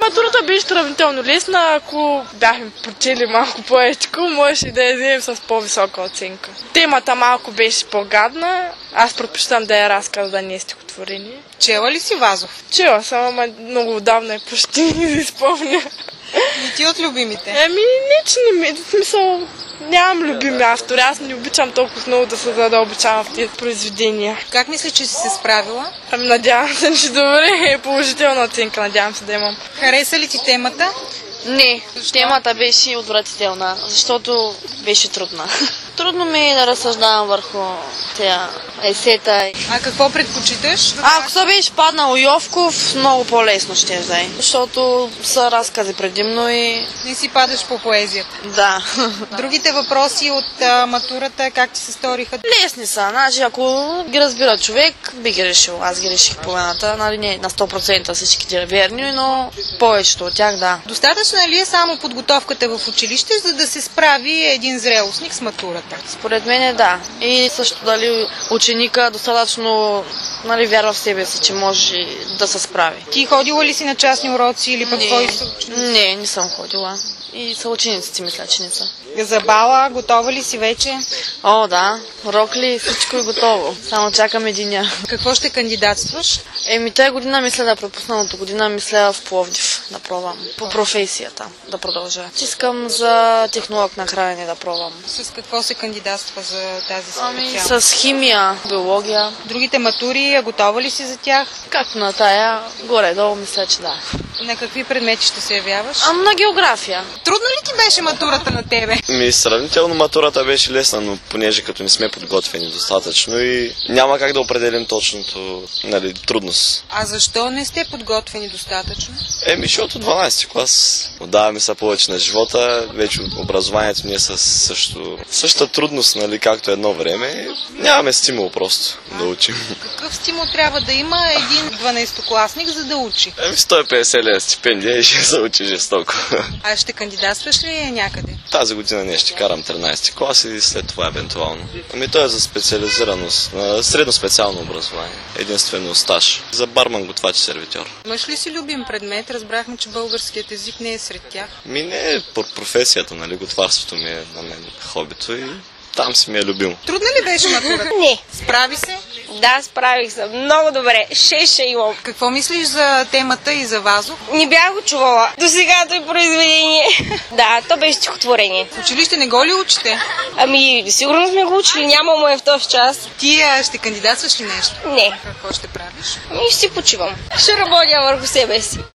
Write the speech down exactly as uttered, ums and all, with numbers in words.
Матурата беше сравнително лесна, ако бяхме прочели малко повече, можеше да я вземем с по-висока оценка. Темата малко беше по-гадна, аз предпочитам да я разказ, да не е стихотворение. Чела ли си Вазов? Чела съм, ама много отдавна и почти не си спомня. И ти от любимите? Ами, не, че не ми, в смисъл, нямам любими автори, аз не обичам толкова много да се задълбочавам в тези произведения. Как мислиш, че си се справила? Ами, надявам се, че добре, положителна оценка, надявам се да имам. Хареса ли ти темата? Не, темата беше отвратителна, защото беше трудна. Трудно ми е да разсъждавам върху тези есета. А какво предпочиташ? А, ако се беше паднал Йовков, много по-лесно ще взе, защото са разкази предимно и... Не си падаш по поезията? Да. Другите въпроси от а, матурата, как ти се сториха? Лесни са, значи ако ги разбира човек, би ги решил. Аз ги реших половината, нали не на сто процента всичките верни, но повечето от тях да. Достатъчно ли е само подготовката в училище, за да се справи един зрелостник с матурата? Според мен е да. И също дали ученика достатъчно нали, вярва в себе си, че може да се справи. Ти ходила ли си на частни уроци или пък твои съученици? Не, не съм ходила. И съучениците мисля, че не са. За бала, готова ли си вече? О, да. Рокли, всичко е готово. Само чакам единия. Какво ще кандидатстваш? Еми, тази година мисля да препусналата година, мисля в Пловдив да пробвам. По професията да продължа. Искам за технолог на хранене да пробвам. С какво се кандидатства за тази специалност? Ами, с химия, биология. Другите матури, готова ли си за тях? Както на тая, горе-долу мисля, че да. На какви предмети ще се явяваш? А на география. Трудно ли ти беше матурата на тебе? Ми, сравнително матурата беше лесна, но понеже като не сме подготвени достатъчно и няма как да определим точното, нали, трудност. А защо не сте подготвени достатъчно? Еми, защото дванадесети клас отдаваме се повече на живота, вече образованието ни е със също, същата трудност, нали, както едно време. Нямаме стимул просто да учим. Какъв стимул трябва да има един дванадесетокласник, за да учи? Еми, сто и петдесет лева стипендия и ще се учи жестоко. А ще кандидатстваш ли някъде? Тази година не ще карам тринадесети клас и след това евентуално. Ами то е за специализираност, средно специално образование, единствено стаж. За барман, готвач, сервитьор. Имаш ли си любим предмет? Разбрахме, че българският език не е сред тях. Ми не е по професията, нали, готварството ми е на мен хобито и там си ми е любимо. Трудна ли беше матурата? Не. Справи се? Да, справих се. Много добре. Шест ще имам. Какво мислиш за темата и за Вазов? Не бях го чувала. До сегато е произведение. Да, то беше стихотворение. В училище не го ли учите? Ами, сигурно сме го учили. Няма му е в този час. Ти а, ще кандидатстваш ли нещо? Не. Какво ще правиш? Ами, ще си почивам. Ще работя върху себе си.